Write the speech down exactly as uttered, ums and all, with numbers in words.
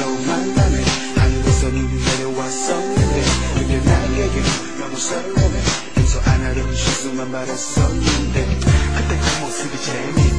처음 만남에 하늘에서 눈이 내려왔었는데 그게 나에게 너무 설레네 용서 안 하려는 실수만 말했었는데 그때 그 모습이 재미